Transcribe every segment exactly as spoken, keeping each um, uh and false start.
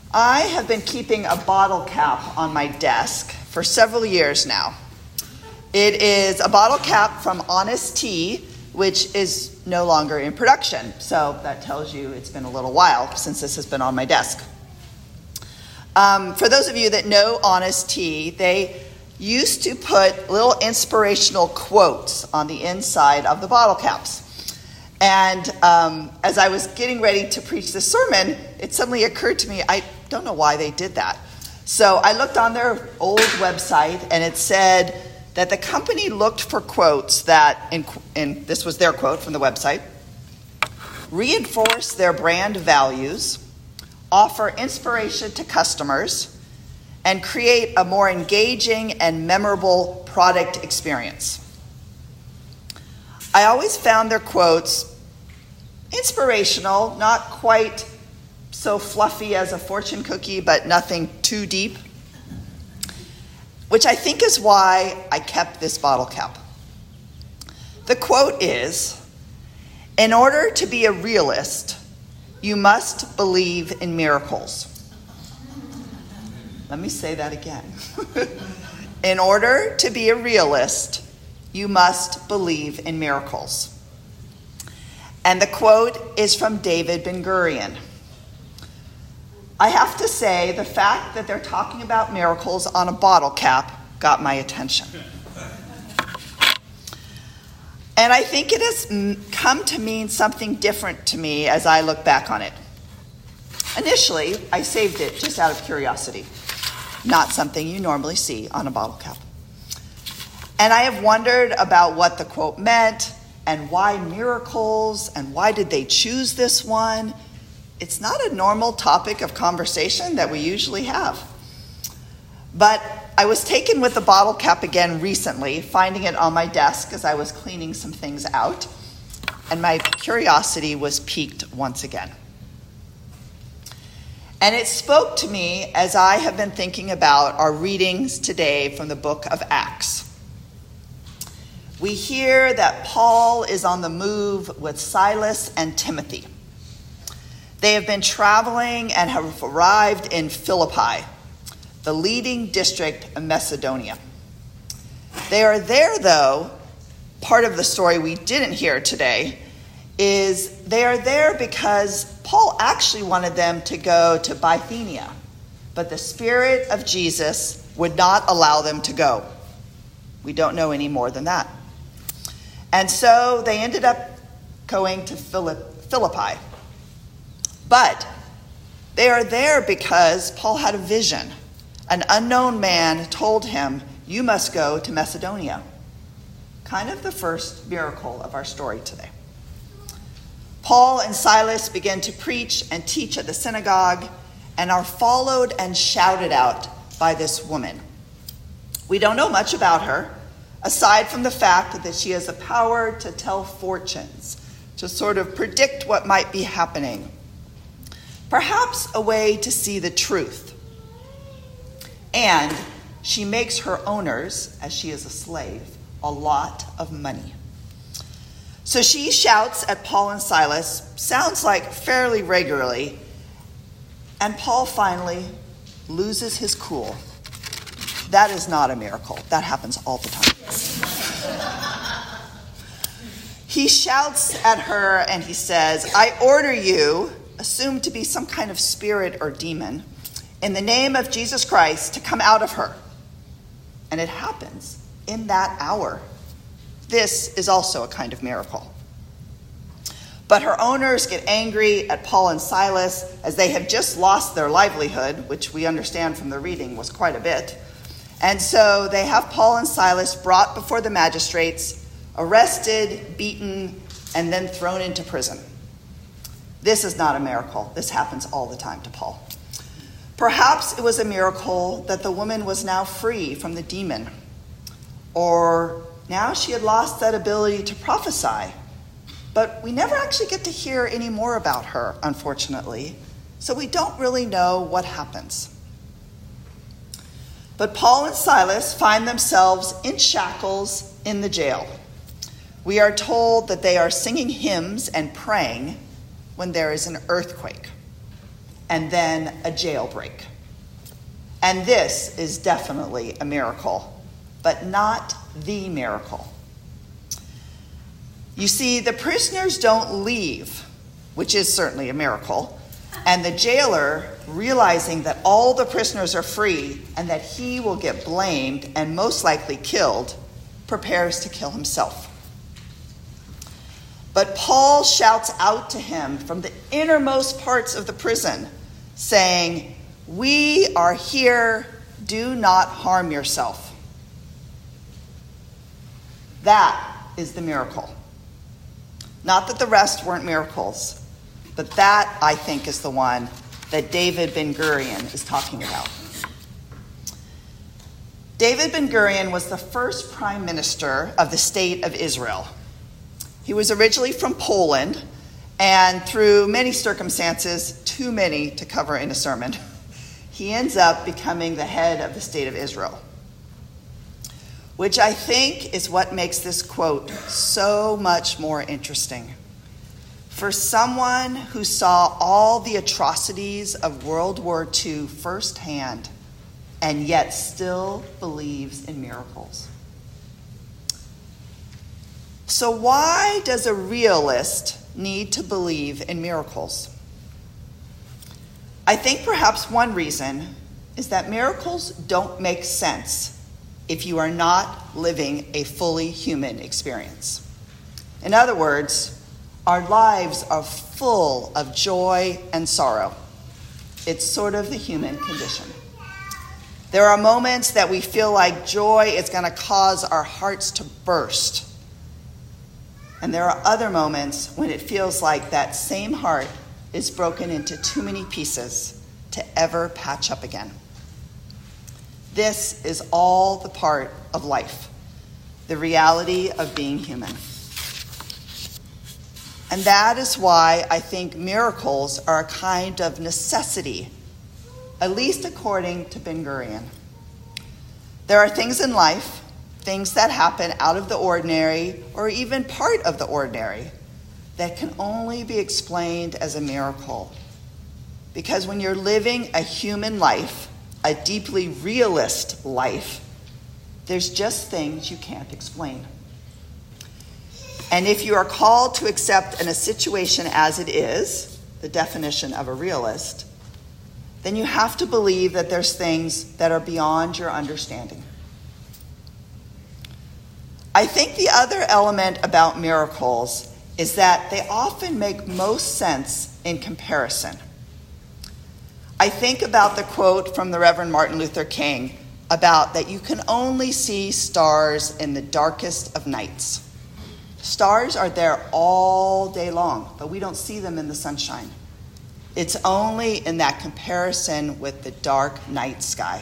I have been keeping a bottle cap on my desk for several years now. It is a bottle cap from Honest Tea, which is no longer in production. So that tells you it's been a little while since this has been on my desk. Um, for those of you that know Honest Tea, they used to put little inspirational quotes on the inside of the bottle caps. And um, as I was getting ready to preach this sermon, it suddenly occurred to me, I don't know why they did that. So I looked on their old website, and it said that the company looked for quotes that, and, and this was their quote from the website, reinforce their brand values, offer inspiration to customers, and create a more engaging and memorable product experience. I always found their quotes inspirational, not quite so fluffy as a fortune cookie, but nothing too deep, which I think is why I kept this bottle cap. The quote is, "In order to be a realist, you must believe in miracles." Let me say that again. In order to be a realist, you must believe in miracles. And the quote is from David Ben-Gurion. I have to say, the fact that they're talking about miracles on a bottle cap got my attention. And I think it has come to mean something different to me as I look back on it. Initially, I saved it just out of curiosity, not something you normally see on a bottle cap. And I have wondered about what the quote meant and why miracles and why did they choose this one. It's not a normal topic of conversation that we usually have. But I was taken with the bottle cap again recently, finding it on my desk as I was cleaning some things out, and my curiosity was piqued once again. And it spoke to me as I have been thinking about our readings today from the book of Acts. We hear that Paul is on the move with Silas and Timothy. They have been traveling and have arrived in Philippi, the leading district of Macedonia. They are there, though, part of the story we didn't hear today is they are there because Paul actually wanted them to go to Bithynia, but the Spirit of Jesus would not allow them to go. We don't know any more than that. And so they ended up going to Philippi. But they are there because Paul had a vision. An unknown man told him, "You must go to Macedonia." Kind of the first miracle of our story today. Paul and Silas begin to preach and teach at the synagogue and are followed and shouted out by this woman. We don't know much about her, aside from the fact that she has the power to tell fortunes, to sort of predict what might be happening. Perhaps a way to see the truth. And she makes her owners, as she is a slave, a lot of money. So she shouts at Paul and Silas, sounds like fairly regularly, and Paul finally loses his cool. That is not a miracle. That happens all the time. He shouts at her and he says, "I order you," assumed to be some kind of spirit or demon, "in the name of Jesus Christ to come out of her." And it happens in that hour. This is also a kind of miracle. But her owners get angry at Paul and Silas as they have just lost their livelihood, which we understand from the reading was quite a bit. And so they have Paul and Silas brought before the magistrates, arrested, beaten, and then thrown into prison. This is not a miracle. This happens all the time to Paul. Perhaps it was a miracle that the woman was now free from the demon, or now she had lost that ability to prophesy. But we never actually get to hear any more about her, unfortunately, so we don't really know what happens. But Paul and Silas find themselves in shackles in the jail. We are told that they are singing hymns and praying when there is an earthquake. and then a jailbreak. And this is definitely a miracle, but not the miracle. You see, the prisoners don't leave, which is certainly a miracle, and the jailer, realizing that all the prisoners are free and that he will get blamed and most likely killed, prepares to kill himself. But Paul shouts out to him from the innermost parts of the prison, saying, "We are here, do not harm yourself." That is the miracle. Not that the rest weren't miracles, but that, I think, is the one that David Ben-Gurion is talking about. David Ben-Gurion was the first prime minister of the state of Israel. He was originally from Poland, and through many circumstances, too many to cover in a sermon, he ends up becoming the head of the state of Israel, which I think is what makes this quote so much more interesting. For someone who saw all the atrocities of World War Two firsthand and yet still believes in miracles. So why does a realist need to believe in miracles? I think perhaps one reason is that miracles don't make sense if you are not living a fully human experience. In other words, our lives are full of joy and sorrow. It's sort of the human condition. There are moments that we feel like joy is going to cause our hearts to burst. And there are other moments when it feels like that same heart is broken into too many pieces to ever patch up again. This is all the part of life, the reality of being human. And that is why I think miracles are a kind of necessity, at least according to Ben-Gurion. There are things in life, things that happen out of the ordinary or even part of the ordinary, that can only be explained as a miracle. Because when you're living a human life, a deeply realist life, there's just things you can't explain. And if you are called to accept in a situation as it is, the definition of a realist, then you have to believe that there's things that are beyond your understanding. I think the other element about miracles is that they often make most sense in comparison. I think about the quote from the Reverend Martin Luther King about that you can only see stars in the darkest of nights. Stars are there all day long, but we don't see them in the sunshine. It's only in that comparison with the dark night sky.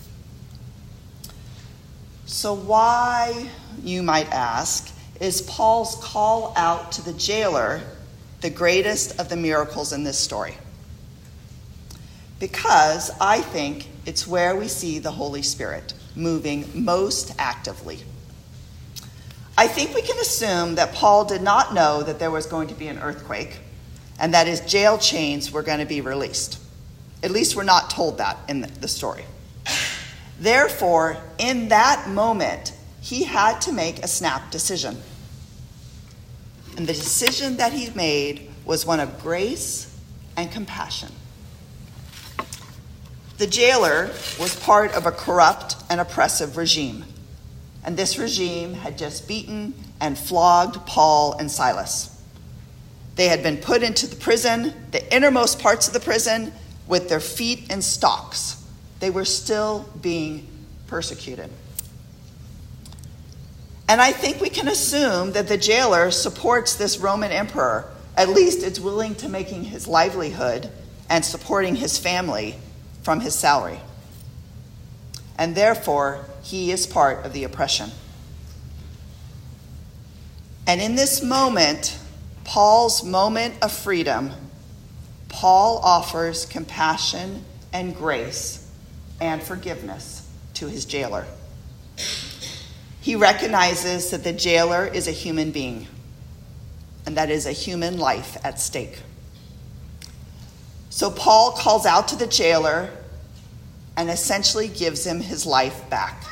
So why, you might ask, is Paul's call out to the jailer the greatest of the miracles in this story? Because I think it's where we see the Holy Spirit moving most actively. I think we can assume that Paul did not know that there was going to be an earthquake and that his jail chains were going to be released. At least we're not told that in the story. Therefore, in that moment, he had to make a snap decision. And the decision that he made was one of grace and compassion. The jailer was part of a corrupt and oppressive regime. And this regime had just beaten and flogged Paul and Silas. They had been put into the prison, the innermost parts of the prison, with their feet in stocks. They were still being persecuted. And I think we can assume that the jailer supports this Roman emperor. At least it's willing to making his livelihood and supporting his family from his salary. And therefore, he is part of the oppression. And in this moment, Paul's moment of freedom, Paul offers compassion and grace and forgiveness to his jailer. He recognizes that the jailer is a human being, and that is a human life at stake. So Paul calls out to the jailer and essentially gives him his life back.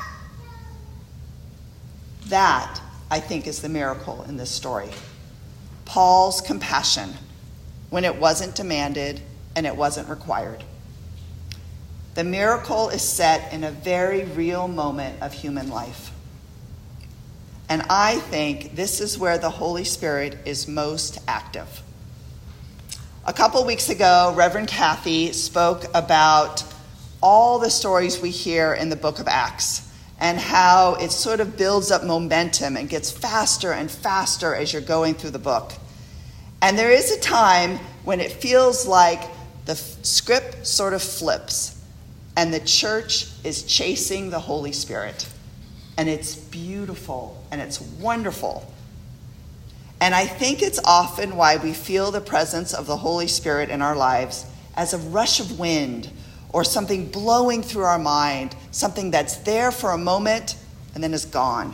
That, I think, is the miracle in this story. Paul's compassion when it wasn't demanded and it wasn't required. The miracle is set in a very real moment of human life. And I think this is where the Holy Spirit is most active. A couple weeks ago, Reverend Kathy spoke about all the stories we hear in the book of Acts and how it sort of builds up momentum and gets faster and faster as you're going through the book. And there is a time when it feels like the script sort of flips and the church is chasing the Holy Spirit. And it's beautiful and it's wonderful. And I think it's often why we feel the presence of the Holy Spirit in our lives as a rush of wind or something blowing through our mind, something that's there for a moment and then is gone.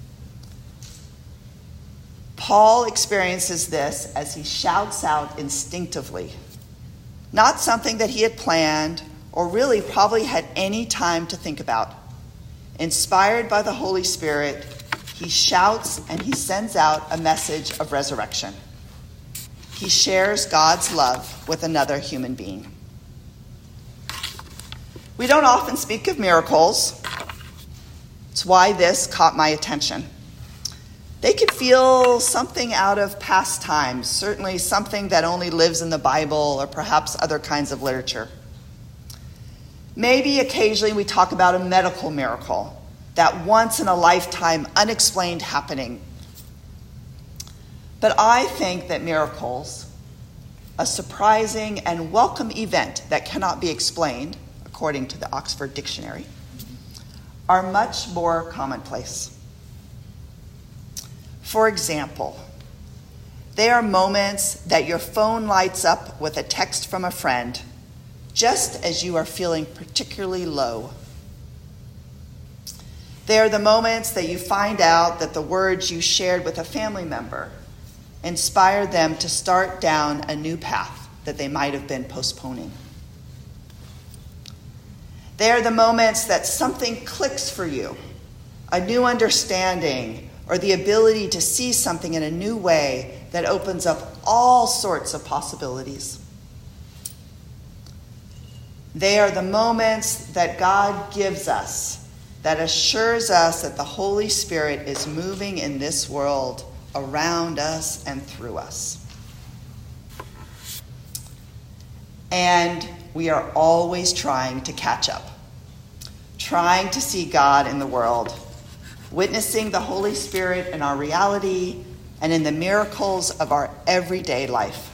Paul experiences this as he shouts out instinctively, not something that he had planned or really probably had any time to think about. Inspired by the Holy Spirit, he shouts and he sends out a message of resurrection. He shares God's love with another human being. We don't often speak of miracles. It's why this caught my attention. They could feel something out of past times, certainly something that only lives in the Bible or perhaps other kinds of literature. Maybe occasionally we talk about a medical miracle, that once-in-a-lifetime unexplained happening. But I think that miracles, a surprising and welcome event that cannot be explained, according to the Oxford Dictionary, are much more commonplace. For example, they are moments that your phone lights up with a text from a friend, just as you are feeling particularly low. They are the moments that you find out that the words you shared with a family member inspired them to start down a new path that they might have been postponing. They are the moments that something clicks for you, a new understanding, or the ability to see something in a new way that opens up all sorts of possibilities. They are the moments that God gives us that assures us that the Holy Spirit is moving in this world around us and through us. And we are always trying to catch up, trying to see God in the world, witnessing the Holy Spirit in our reality and in the miracles of our everyday life.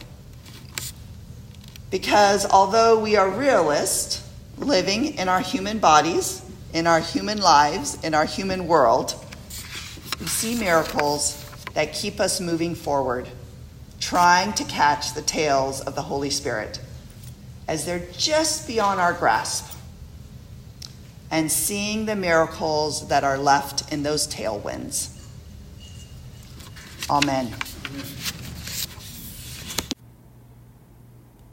Because although we are realists, living in our human bodies, in our human lives, in our human world, we see miracles that keep us moving forward, trying to catch the tails of the Holy Spirit as they're just beyond our grasp, and seeing the miracles that are left in those tailwinds. Amen.